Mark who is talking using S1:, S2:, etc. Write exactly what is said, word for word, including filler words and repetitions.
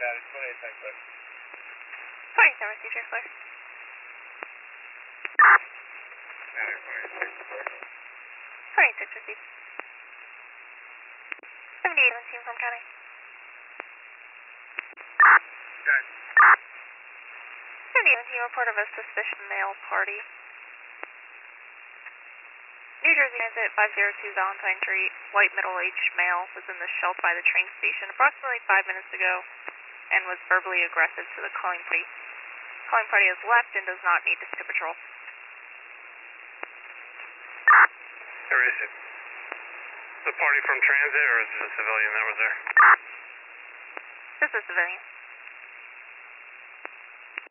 S1: That is twenty-eight, ten clear.
S2: twenty-seven, receive your clear. twenty-six, receive. seventy-eight, seventeen from county.
S1: Good.
S2: seventy-eight, seventeen, report of a suspicious male party. New Jersey Transit five oh two Valentine Street, white middle-aged male was in the shelf by the train station approximately five minutes ago and was verbally aggressive to the calling party. Calling party has left and does not need to skip patrol.
S1: Where is it? The party from transit, or is it a civilian that was there?
S2: This is a civilian.